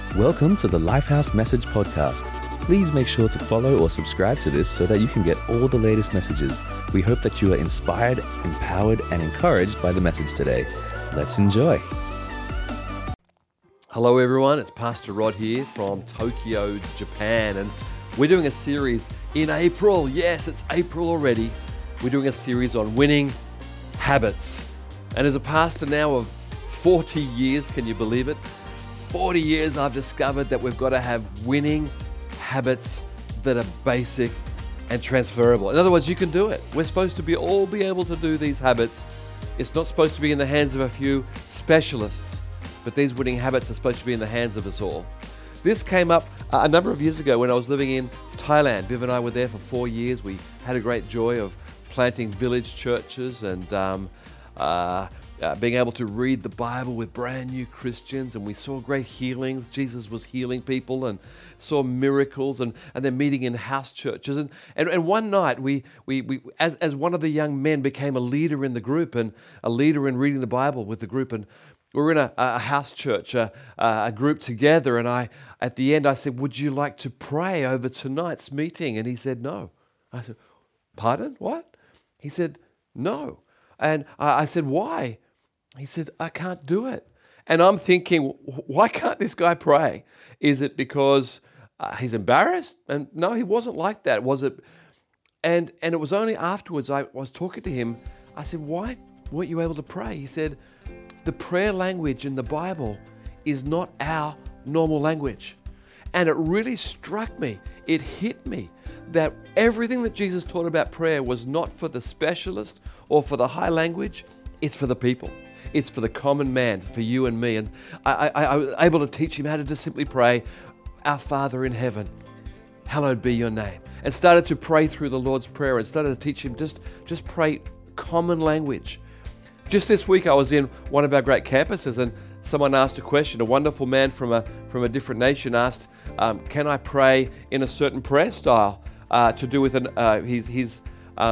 Welcome to the Lifehouse Message Podcast. Please make sure to follow or subscribe to this so that you can get all the latest messages. We hope that you are inspired, empowered, and encouraged by the message today. Let's enjoy. Hello everyone, it's Pastor Rod here from Tokyo, Japan, and we're doing a series in April. Yes, it's April already. We're doing a series on winning habits. And as a pastor now of 40 years, can you believe it? 40 years I've discovered that we've got to have winning habits that are basic and transferable. In other words, you can do it. We're supposed to all be able to do these habits. It's not supposed to be in the hands of a few specialists, but these winning habits are supposed to be in the hands of us all. This came up a number of years ago when I was living in Thailand. Viv and I were there for 4 years. We had a great joy of planting village churches and being able to read the Bible with brand new Christians, and we saw great healings. Jesus was healing people and saw miracles, and then meeting in house churches. And one night, we as one of the young men became a leader in the group and a leader in reading the Bible with the group, and we were in a house church, a group together, and at the end I said, "Would you like to pray over tonight's meeting?" And he said, "No." I said, "Pardon? What?" He said, "No." And I said, "Why?" He said, "I can't do it." And I'm thinking, why can't this guy pray? Is it because he's embarrassed? And no, he wasn't like that, was it? And it was only afterwards I was talking to him. I said, "Why weren't you able to pray?" He said, "The prayer language in the Bible is not our normal language." And it really struck me. It hit me that everything that Jesus taught about prayer was not for the specialist or for the high language. It's for the people. It's for the common man, for you and me. And I was able to teach him how to just simply pray, "Our Father in heaven, hallowed be your name." And started to pray through the Lord's Prayer and started to teach him just pray common language. Just this week I was in one of our great campuses and someone asked a question. A wonderful man from a different nation asked, "Can I pray in a certain prayer style to do with his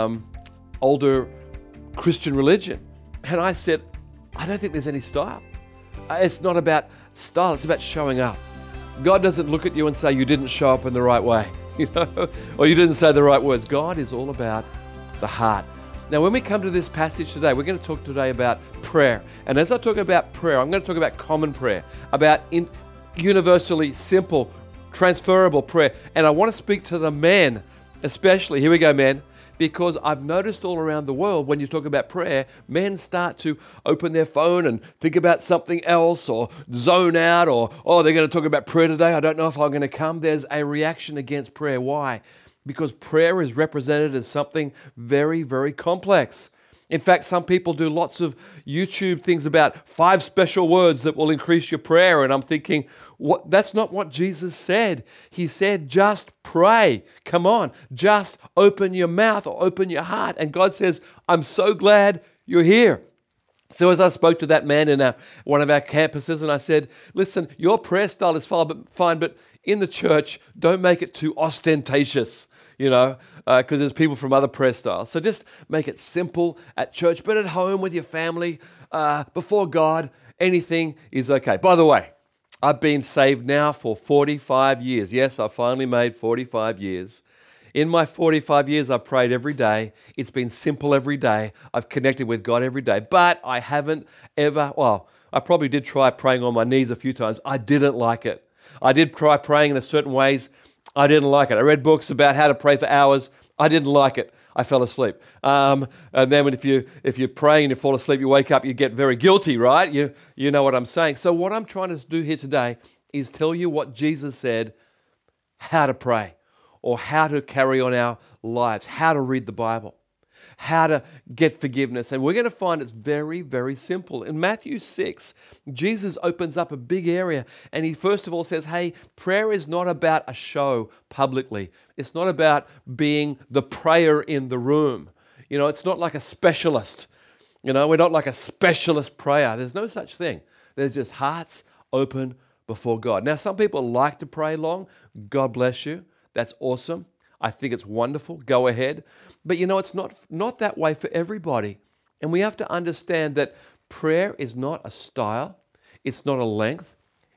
older Christian religion?" And I said, "I don't think there's any style. It's not about style, it's about showing up. God doesn't look at you and say you didn't show up in the right way, or you didn't say the right words. God is all about the heart." Now, when we come to this passage today, we're going to talk today about prayer. And as I talk about prayer, I'm going to talk about common prayer, about universally simple, transferable prayer. And I want to speak to the men especially. Here we go, men. Because I've noticed all around the world, when you talk about prayer, men start to open their phone and think about something else or zone out or, "Oh, they're going to talk about prayer today. I don't know if I'm going to come." There's a reaction against prayer. Why? Because prayer is represented as something very, very complex. In fact, some people do lots of YouTube things about 5 special words that will increase your prayer. And I'm thinking, that's not what Jesus said. He said, just pray. Come on, just open your mouth or open your heart. And God says, "I'm so glad you're here." So as I spoke to that man in one of our campuses, and I said, "Listen, your prayer style is fine, but in the church, don't make it too ostentatious, because there's people from other prayer styles. So just make it simple at church, but at home with your family, before God, anything is okay." By the way, I've been saved now for 45 years. Yes, I finally made 45 years. In my 45 years, I've prayed every day. It's been simple every day. I've connected with God every day. But I haven't ever, I probably did try praying on my knees a few times. I didn't like it. I did try praying in a certain ways. I didn't like it. I read books about how to pray for hours. I didn't like it. I fell asleep. And then if you're praying and you fall asleep, you wake up, you get very guilty, right? You know what I'm saying. So what I'm trying to do here today is tell you what Jesus said, how to pray, or how to carry on our lives, how to read the Bible, how to get forgiveness. And we're going to find it's very, very simple. In Matthew 6, Jesus opens up a big area and he first of all says, hey, prayer is not about a show publicly. It's not about being the prayer in the room. It's not like a specialist. We're not like a specialist prayer. There's no such thing. There's just hearts open before God. Now, some people like to pray long. God bless you. That's awesome. I think it's wonderful. Go ahead. But it's not that way for everybody. And we have to understand that prayer is not a style. It's not a length.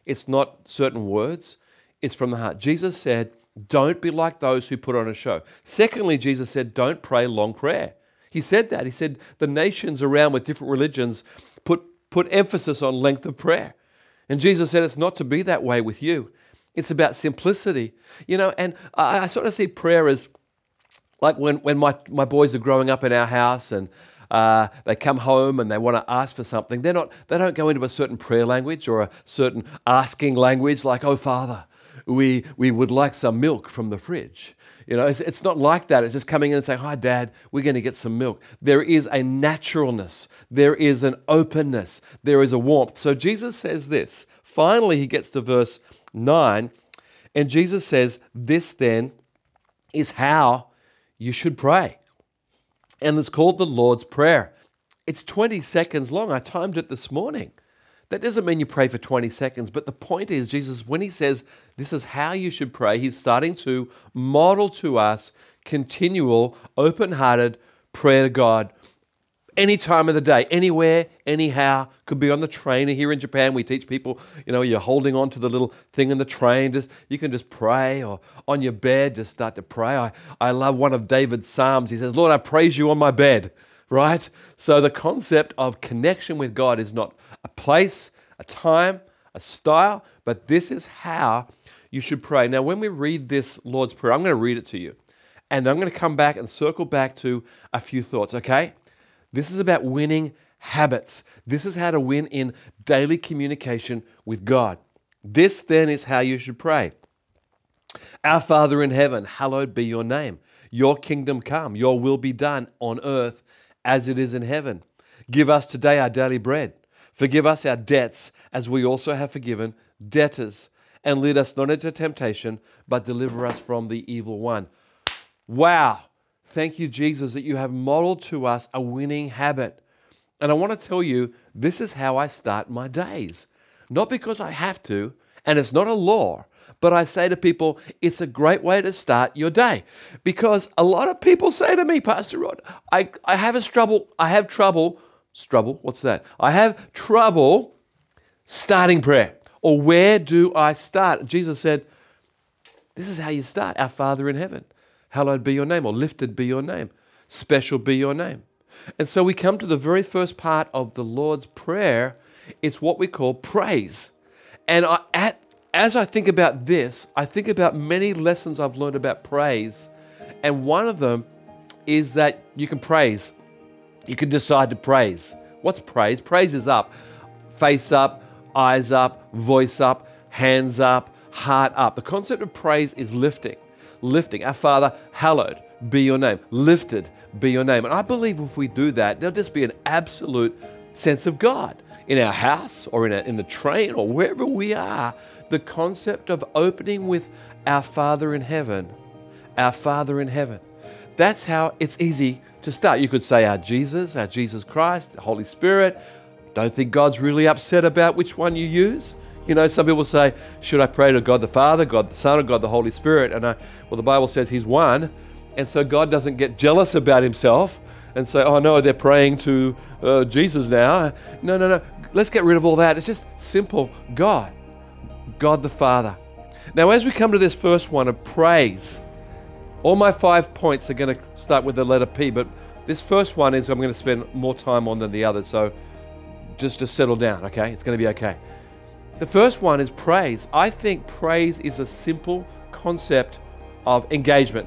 It's not certain words. It's from the heart. Jesus said, don't be like those who put on a show. Secondly, Jesus said, don't pray long prayer. He said that. He said the nations around with different religions put emphasis on length of prayer. And Jesus said it's not to be that way with you. It's about simplicity. And I sort of see prayer as like when my boys are growing up in our house and they come home and they want to ask for something. They don't go into a certain prayer language or a certain asking language like, oh, Father, we would like some milk from the fridge. It's not like that. It's just coming in and saying, hi, Dad, we're going to get some milk. There is a naturalness. There is an openness. There is a warmth. So Jesus says this. Finally, he gets to verse 9, and Jesus says, this then is how you should pray. And it's called the Lord's Prayer. It's 20 seconds long. I timed it this morning. That doesn't mean you pray for 20 seconds, but the point is, Jesus, when he says this is how you should pray, he's starting to model to us continual, open-hearted prayer to God any time of the day, anywhere, anyhow. Could be on the train. Here in Japan, we teach people, you're holding on to the little thing in the train. You can just pray, or on your bed, just start to pray. I love one of David's Psalms. He says, Lord, I praise you on my bed, right? So the concept of connection with God is not a place, a time, a style, but this is how you should pray. Now, when we read this Lord's Prayer, I'm going to read it to you, and I'm going to come back and circle back to a few thoughts, okay? This is about winning habits. This is how to win in daily communication with God. This then is how you should pray. Our Father in heaven, hallowed be your name. Your kingdom come, your will be done on earth as it is in heaven. Give us today our daily bread. Forgive us our debts as we also have forgiven debtors. And lead us not into temptation, but deliver us from the evil one. Wow. Thank you, Jesus, that you have modeled to us a winning habit. And I want to tell you, this is how I start my days. Not because I have to, and it's not a law, but I say to people, it's a great way to start your day. Because a lot of people say to me, Pastor Rod, I have trouble starting prayer. Or where do I start? Jesus said, this is how you start. Our Father in heaven, hallowed be your name, or lifted be your name, special be your name. And so we come to the very first part of the Lord's Prayer. It's what we call praise. And as I think about this, I think about many lessons I've learned about praise. And one of them is that you can praise. You can decide to praise. What's praise? Praise is up, face up, eyes up, voice up, hands up, heart up. The concept of praise is lifting. Lifting. Our Father, hallowed be your name. Lifted be your name. And I believe if we do that, there'll just be an absolute sense of God in our house or in the train or wherever we are. The concept of opening with our Father in heaven. Our Father in heaven. That's how it's easy to start. You could say our Jesus Christ, the Holy Spirit. Don't think God's really upset about which one you use. Some people say, should I pray to God the Father, God the Son, or God the Holy Spirit? And the Bible says He's one. And so God doesn't get jealous about Himself and say, oh no, they're praying to Jesus now. No. Let's get rid of all that. It's just simple God the Father. Now, as we come to this first one of praise, all my 5 points are going to start with the letter P, but this first one is I'm going to spend more time on than the others. So just settle down, okay? It's going to be okay. The first one is praise. I think praise is a simple concept of engagement.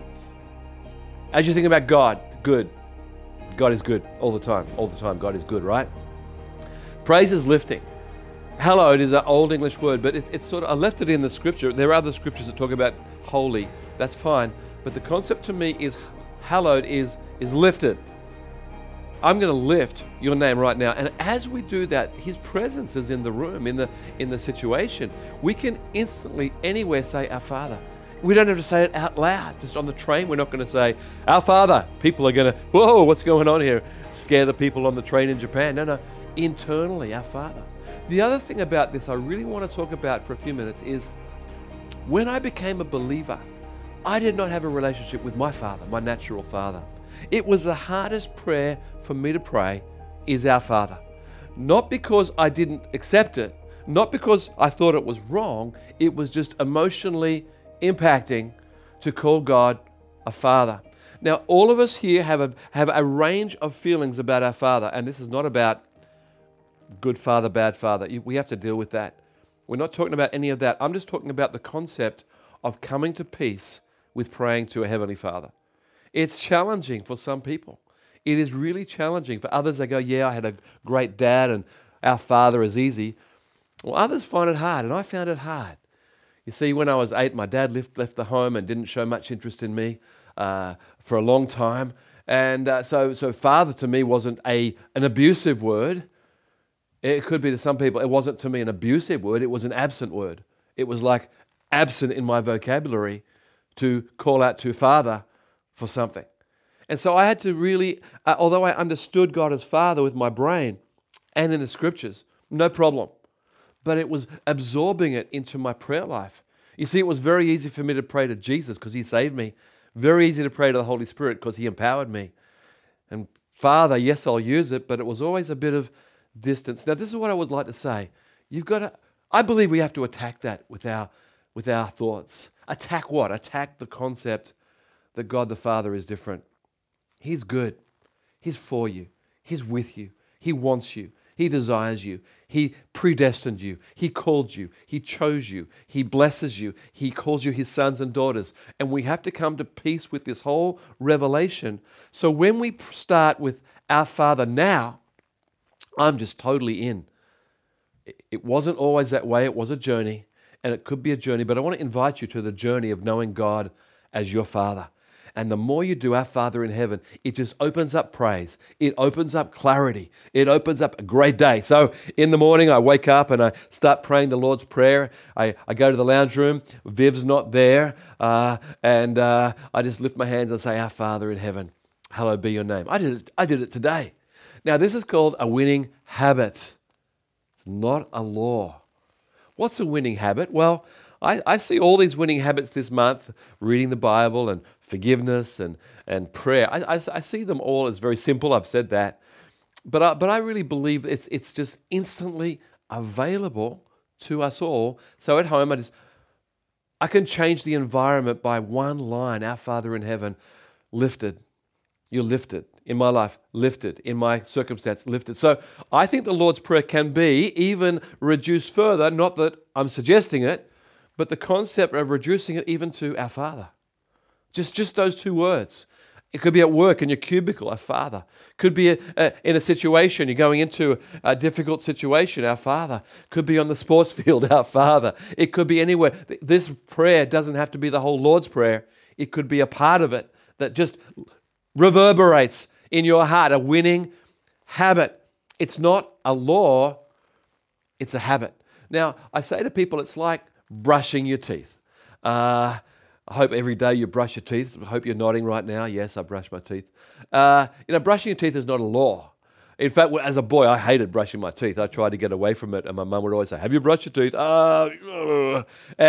As you think about God, good. God is good all the time. All the time, God is good, right? Praise is lifting. Hallowed is an old English word, but it's sort of, I left it in the scripture. There are other scriptures that talk about holy. That's fine. But the concept to me is hallowed is lifted. I'm going to lift your name right now. And as we do that, His presence is in the room, in the situation. We can instantly, anywhere, say, our Father. We don't have to say it out loud. Just on the train, we're not going to say, our Father. People are going to, whoa, what's going on here? Scare the people on the train in Japan. No. Internally, our Father. The other thing about this I really want to talk about for a few minutes is when I became a believer, I did not have a relationship with my Father, my natural Father. It was the hardest prayer for me to pray is our Father. Not because I didn't accept it, Not because I thought it was wrong, it was just emotionally impacting to call God a father. Now, all of us here have a range of feelings about our Father, and this is not about good father, bad father. We have to deal with that. We're not talking about any of that. I'm just talking about the concept of coming to peace with praying to a Heavenly Father. It's challenging for some people. It is really challenging. For others, they go, yeah, I had a great dad and our Father is easy. Well, others find it hard, and I found it hard. You see, when I was 8, my dad left the home and didn't show much interest in me for a long time. And so father to me wasn't an abusive word. It could be to some people. It wasn't to me an abusive word. It was an absent word. It was like absent in my vocabulary to call out to Father for something. And so I had to really, although I understood God as Father with my brain and in the Scriptures, no problem. But it was absorbing it into my prayer life. You see, it was very easy for me to pray to Jesus because He saved me. Very easy to pray to the Holy Spirit because He empowered me. And Father, yes, I'll use it, but it was always a bit of distance. Now, this is what I would like to say. I believe we have to attack that with our thoughts. Attack what? Attack the concept that God the Father is different. He's good. He's for you. He's with you. He wants you. He desires you. He predestined you. He called you. He chose you. He blesses you. He calls you His sons and daughters. And we have to come to peace with this whole revelation. So when we start with our Father now, I'm just totally in. It wasn't always that way. It was a journey, and it could be a journey. But I want to invite you to the journey of knowing God as your Father. And the more you do our Father in heaven, it just opens up praise. It opens up clarity. It opens up a great day. So in the morning, I wake up and I start praying the Lord's Prayer. I go to the lounge room. Viv's not there. And I just lift my hands and say, Our Father in heaven, hallowed be your name. I did it today. Now, this is called a winning habit. It's not a law. What's a winning habit? Well, I see all these winning habits this month, reading the Bible and forgiveness and prayer. I see them all as very simple. I've said that. But I really believe it's just instantly available to us all. So at home, I can change the environment by one line. Our Father in heaven, lifted. You're lifted. In my life, lifted. In my circumstance, lifted. So I think the Lord's Prayer can be even reduced further, not that I'm suggesting it, but the concept of reducing it even to our Father. Just those two words. It could be at work in your cubicle, our Father. Could be in a situation, you're going into a difficult situation, our Father. Could be on the sports field, our Father. It could be anywhere. This prayer doesn't have to be the whole Lord's Prayer. It could be a part of it that just reverberates in your heart, a winning habit. It's not a law, it's a habit. Now, I say to people, it's like brushing your teeth. I hope every day you brush your teeth. I hope you're nodding right now. Yes, I brush my teeth. Brushing your teeth is not a law. In fact, as a boy, I hated brushing my teeth. I tried to get away from it, and my mum would always say, "Have you brushed your teeth?" But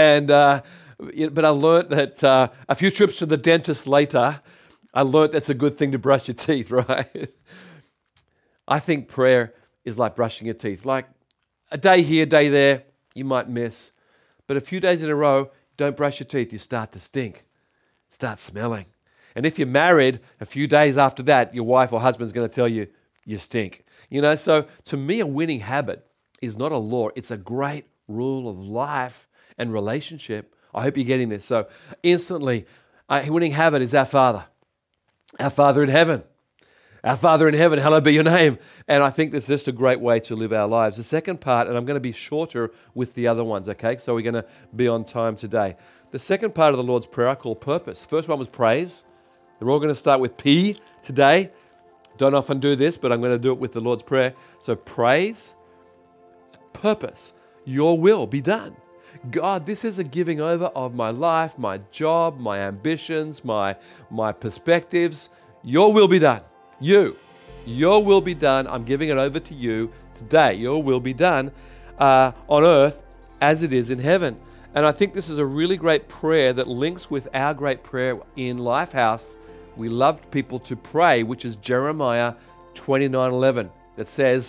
I learned that a few trips to the dentist later, I learned that's a good thing to brush your teeth, right? I think prayer is like brushing your teeth. Like a day here, a day there, you might miss. But a few days in a row, don't brush your teeth, you start to stink, start smelling. And if you're married, a few days after that, your wife or husband's going to tell you, you stink. So to me, a winning habit is not a law. It's a great rule of life and relationship. I hope you're getting this. So instantly, a winning habit is our Father. Our Father in heaven. Our Father in heaven, hallowed be your name. And I think that's just a great way to live our lives. The second part, and I'm going to be shorter with the other ones, okay? So we're going to be on time today. The second part of the Lord's Prayer I call purpose. First one was praise. They're all going to start with P today. Don't often do this, but I'm going to do it with the Lord's Prayer. So praise, purpose, your will be done. God, this is a giving over of my life, my job, my ambitions, my perspectives. Your will be done. Your will be done. I'm giving it over to you today. Your will be done on earth as it is in heaven. And I think this is a really great prayer that links with our great prayer in Lifehouse. We loved people to pray, which is Jeremiah 29:11. That says,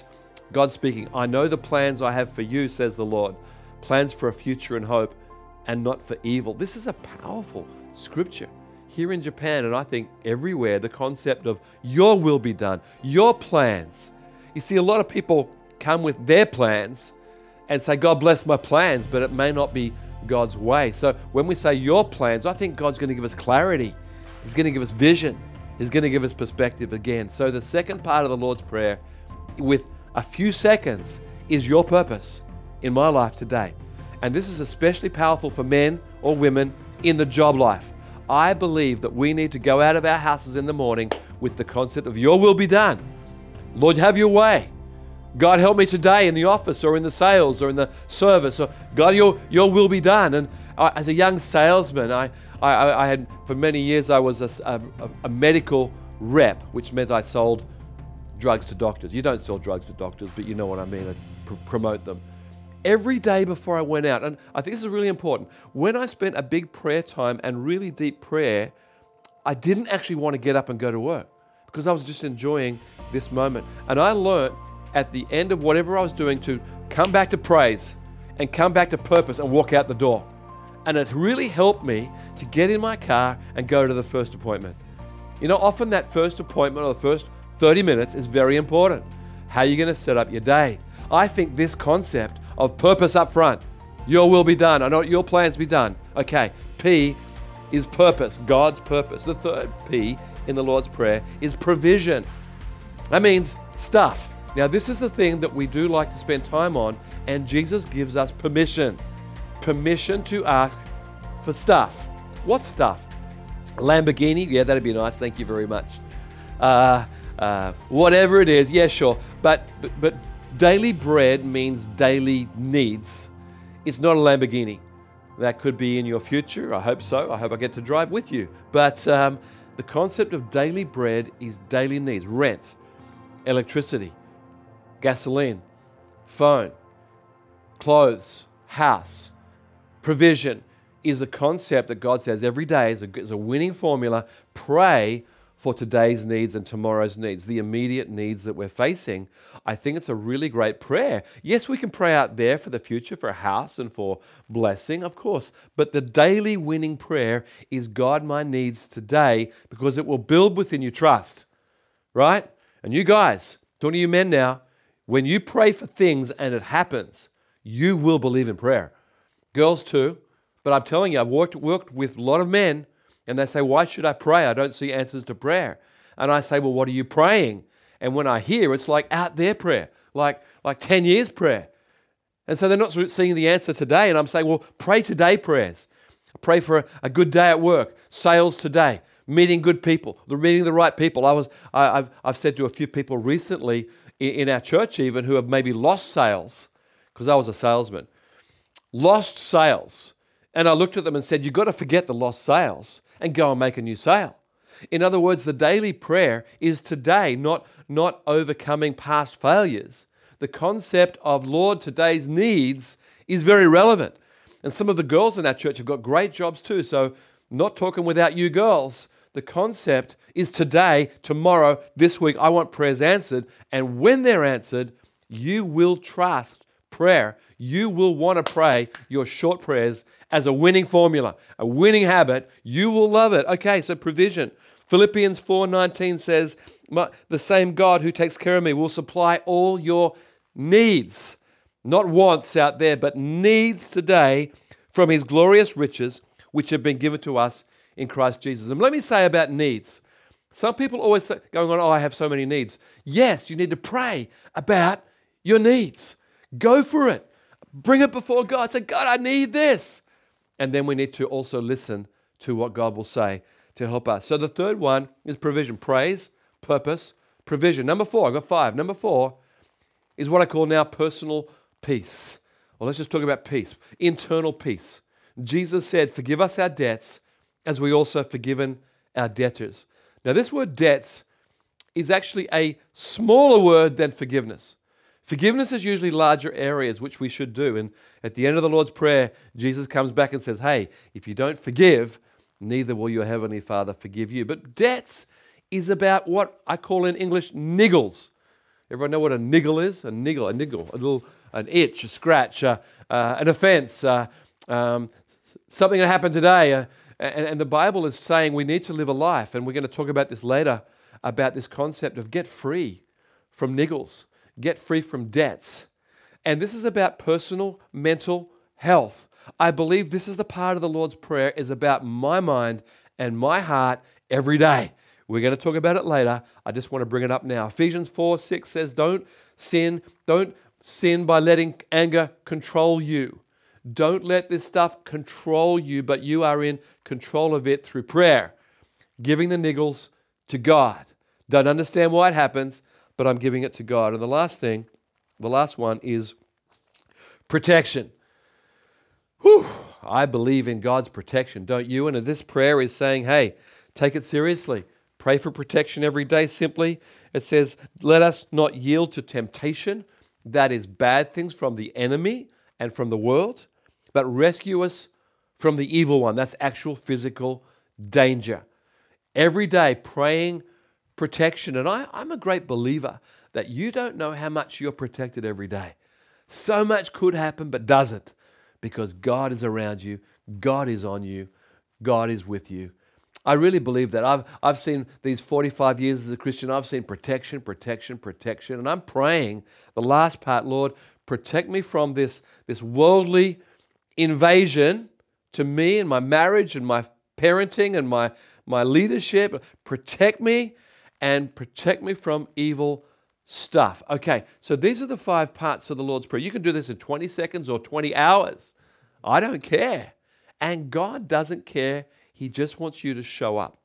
God speaking, I know the plans I have for you, says the Lord, plans for a future and hope and not for evil. This is a powerful scripture. Here in Japan, and I think everywhere, the concept of your will be done, your plans. You see, a lot of people come with their plans and say, God bless my plans, but it may not be God's way. So when we say your plans, I think God's going to give us clarity. He's going to give us vision. He's going to give us perspective again. So the second part of the Lord's Prayer, with a few seconds, is your purpose in my life today. And this is especially powerful for men or women in the job life. I believe that we need to go out of our houses in the morning with the concept of your will be done. Lord, have your way. God, help me today in the office or in the sales or in the service. Or God, your will be done. And as a young salesman, I had, for many years, I was a medical rep, which meant I sold drugs to doctors. You don't sell drugs to doctors, but you know what I mean. I promote them. Every day before I went out, and I think this is really important, when I spent a big prayer time and really deep prayer, I didn't actually want to get up and go to work because I was just enjoying this moment. And I learned at the end of whatever I was doing to come back to praise and come back to purpose and walk out the door. And it really helped me to get in my car and go to the first appointment. You know, often that first appointment or the first 30 minutes is very important. How are you going to set up your day? I think this concept of purpose up front, your will be done. I know your plans be done. Okay, P is purpose, God's purpose. The third P in the Lord's Prayer is provision. That means stuff. Now, this is the thing that we do like to spend time on, and Jesus gives us permission to ask for stuff. What stuff? Lamborghini? Yeah, that'd be nice. Thank you very much. Whatever it is, yeah, sure. But daily bread means daily needs. It's not a Lamborghini. That could be in your future. I hope so. I hope I get to drive with you. But the concept of daily bread is daily needs. Rent, electricity, gasoline, phone, clothes, house. Provision is a concept that God says every day is a winning formula. Pray for today's needs and tomorrow's needs, the immediate needs that we're facing. I think it's a really great prayer. Yes, we can pray out there for the future, for a house and for blessing, of course. But the daily winning prayer is, God, my needs today, because it will build within you trust, right? And you guys, talking to you men now, when you pray for things and it happens, you will believe in prayer. Girls too, but I'm telling you, I've worked with a lot of men, and they say, why should I pray? I don't see answers to prayer. And I say, well, what are you praying? And when I hear, it's like out there prayer, like 10 years prayer. And so they're not seeing the answer today. And I'm saying, well, pray today prayers. Pray for a good day at work, sales today, meeting good people, meeting the right people. I've said to a few people recently in our church even who have maybe lost sales, because I was a salesman, lost sales. And I looked at them and said, you've got to forget the lost sales and go and make a new sale. In other words, the daily prayer is today, not overcoming past failures. The concept of, Lord, today's needs is very relevant. And some of the girls in our church have got great jobs too. So not talking without you girls. The concept is today, tomorrow, this week, I want prayers answered. And when they're answered, you will trust prayer. You will want to pray your short prayers as a winning formula, a winning habit. You will love it. Okay, so provision. Philippians 4:19 says, the same God who takes care of me will supply all your needs. Not wants out there, but needs today from his glorious riches, which have been given to us in Christ Jesus. And let me say about needs. Some people always say, going on, I have so many needs. Yes, you need to pray about your needs. Go for it. Bring it before God. Say, God, I need this. And then we need to also listen to what God will say to help us. So the third one is provision. Praise, purpose, provision. Number 4, I've got 5. Number 4 is what I call now personal peace. Well, let's just talk about peace. Internal peace. Jesus said, forgive us our debts as we also forgiven our debtors. Now this word debts is actually a smaller word than forgiveness. Forgiveness is usually larger areas, which we should do. And at the end of the Lord's Prayer, Jesus comes back and says, hey, if you don't forgive, neither will your Heavenly Father forgive you. But debts is about what I call in English niggles. Everyone know what a niggle is? A niggle, an itch, a scratch, an offense, something that happened today. And the Bible is saying we need to live a life, and we're going to talk about this later, about this concept of get free from niggles, get free from debts. And this is about personal mental health. I believe this is the part of the Lord's Prayer is about my mind and my heart every day. We're going to talk about it later. I just want to bring it up now. Ephesians 4:6 says, don't sin by letting anger control you. Don't let this stuff control you, but you are in control of it through prayer, giving the niggles to God. Don't understand why it happens, but I'm giving it to God. And the last one is protection. Whew, I believe in God's protection, don't you? And this prayer is saying, hey, take it seriously. Pray for protection every day. Simply, it says, let us not yield to temptation, that is bad things from the enemy and from the world, but rescue us from the evil one. That's actual physical danger. Every day praying protection. And I'm a great believer that you don't know how much you're protected every day. So much could happen, but doesn't, because God is around you. God is on you. God is with you. I really believe that. I've seen these 45 years as a Christian, I've seen protection. And I'm praying the last part, Lord, protect me from this worldly invasion to me and my marriage and my parenting and my leadership. Protect me and protect me from evil stuff. Okay, so these are the 5 parts of the Lord's Prayer. You can do this in 20 seconds or 20 hours. I don't care. And God doesn't care. He just wants you to show up.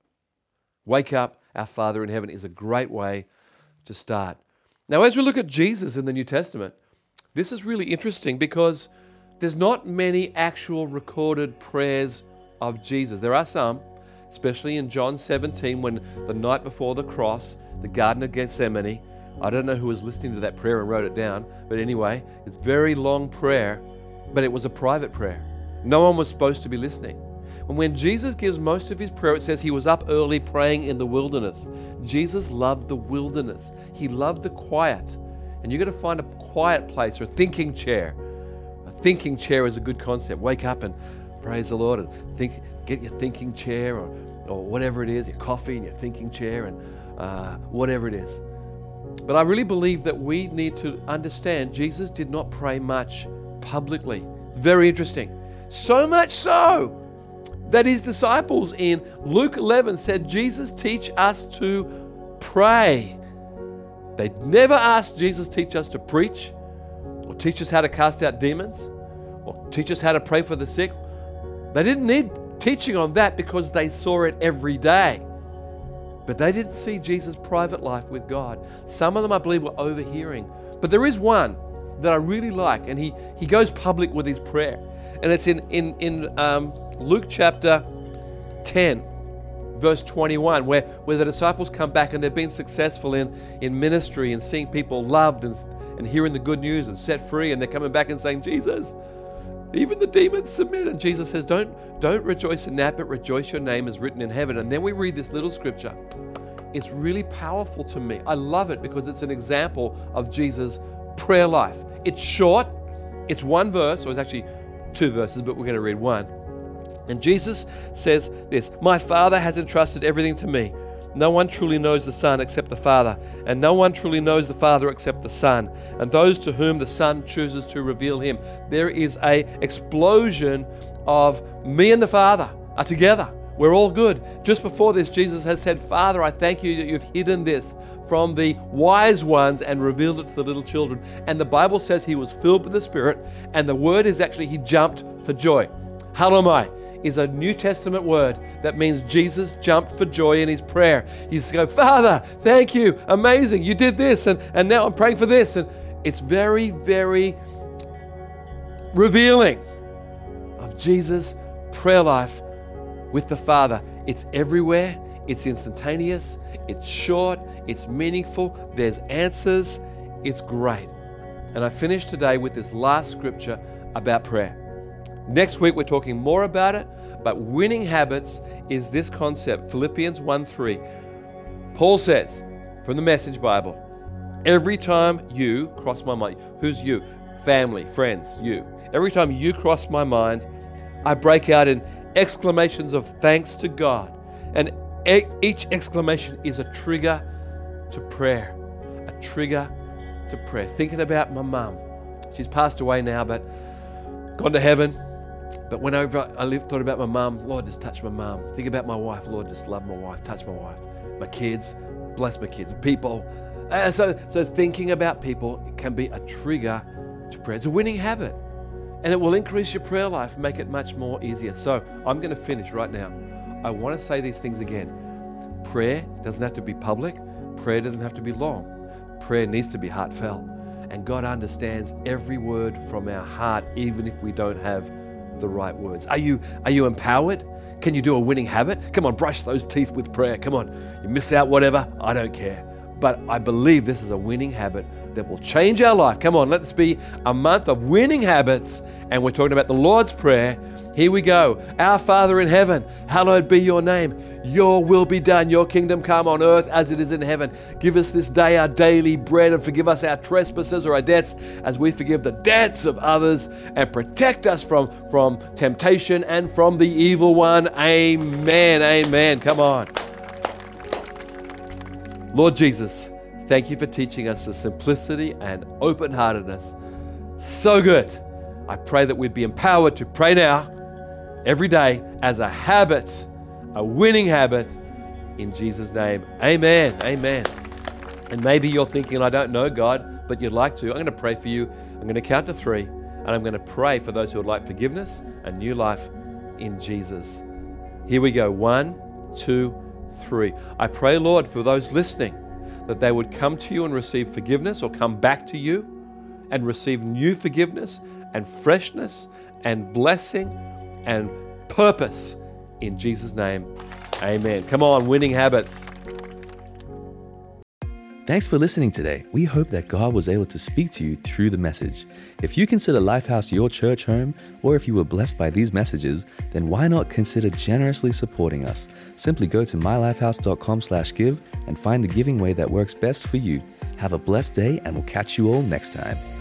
Wake up, our Father in heaven is a great way to start. Now, as we look at Jesus in the New Testament, this is really interesting because there's not many actual recorded prayers of Jesus. There are some, especially in John 17, when the night before the cross, the Garden of Gethsemane, I don't know who was listening to that prayer and wrote it down, but anyway, it's a very long prayer, but it was a private prayer. No one was supposed to be listening. And when Jesus gives most of his prayer, it says he was up early praying in the wilderness. Jesus loved the wilderness. He loved the quiet. And you've got to find a quiet place or a thinking chair. A thinking chair is a good concept. Wake up and praise the Lord and get your thinking chair or whatever it is, your coffee and your thinking chair and whatever it is. But I really believe that we need to understand Jesus did not pray much publicly. It's very interesting. So much so that his disciples in Luke 11 said, Jesus, teach us to pray. They never asked Jesus, teach us to preach, or teach us how to cast out demons, or teach us how to pray for the sick. They didn't need teaching on that because they saw it every day. But they didn't see Jesus' private life with God. Some of them, I believe, were overhearing. But there is one that I really like, and he goes public with his prayer. And it's in Luke chapter 10, verse 21, where the disciples come back and they've been successful in ministry and seeing people loved and hearing the good news and set free. And they're coming back and saying, Jesus, even the demons submit. And Jesus says, don't rejoice in that, but rejoice, your name is written in heaven. And then we read this little scripture. It's really powerful to me. I love it because it's an example of Jesus' prayer life. It's short. It's one verse, or it's actually 2 verses, but we're going to read one. And Jesus says this, my Father has entrusted everything to me. No one truly knows the Son except the Father, and no one truly knows the Father except the Son, and those to whom the Son chooses to reveal him. There is an explosion of me and the Father are together. We're all good. Just before this, Jesus has said, Father, I thank you that you've hidden this from the wise ones and revealed it to the little children. And the Bible says he was filled with the Spirit, and the word is actually he jumped for joy. Halomai is a New Testament word that means Jesus jumped for joy in his prayer. He's going, Father, thank you, amazing, you did this, and now I'm praying for this. And it's very, very revealing of Jesus' prayer life with the Father. It's everywhere, it's instantaneous, it's short, it's meaningful, there's answers, it's great. And I finish today with this last scripture about prayer. Next week we're talking more about it, but winning habits is this concept. Philippians 1:3. Paul says from the Message Bible, Every time you cross my mind, who's you? Family, friends, you. Every time you cross my mind, I break out in exclamations of thanks to God. And each exclamation is a trigger to prayer. A trigger to prayer. Thinking about my mum. She's passed away now, but gone to heaven. But whenever I thought about my mum, Lord, just touch my mum. Think about my wife, Lord, just love my wife, touch my wife. My kids, bless my kids. People. So thinking about people can be a trigger to prayer. It's a winning habit. And it will increase your prayer life, make it much more easier. So I'm going to finish right now. I want to say these things again. Prayer doesn't have to be public. Prayer doesn't have to be long. Prayer needs to be heartfelt. And God understands every word from our heart, even if we don't have the right words. Are you empowered? Can you do a winning habit? Come on, brush those teeth with prayer. Come on. You miss out whatever, I don't care. But I believe this is a winning habit that will change our life. Come on, let this be a month of winning habits. And we're talking about the Lord's Prayer. Here we go. Our Father in heaven, hallowed be your name. Your will be done. Your kingdom come on earth as it is in heaven. Give us this day our daily bread, and forgive us our trespasses or our debts as we forgive the debts of others, and protect us from temptation and from the evil one. Amen. Amen. Come on. Lord Jesus, thank you for teaching us the simplicity and open-heartedness. So good. I pray that we'd be empowered to pray now, every day, as a habit, a winning habit, in Jesus' name. Amen. Amen. And maybe you're thinking, I don't know God, but you'd like to. I'm going to pray for you. I'm going to count to 3, and I'm going to pray for those who would like forgiveness and new life in Jesus. Here we go. 1, 2, 3. I pray, Lord, for those listening, that they would come to you and receive forgiveness, or come back to you and receive new forgiveness and freshness and blessing and purpose in Jesus' name. Amen. Come on, winning habits. Thanks for listening today. We hope that God was able to speak to you through the message. If you consider Lifehouse your church home, or if you were blessed by these messages, then why not consider generously supporting us? Simply go to mylifehouse.com/give and find the giving way that works best for you. Have a blessed day, and we'll catch you all next time.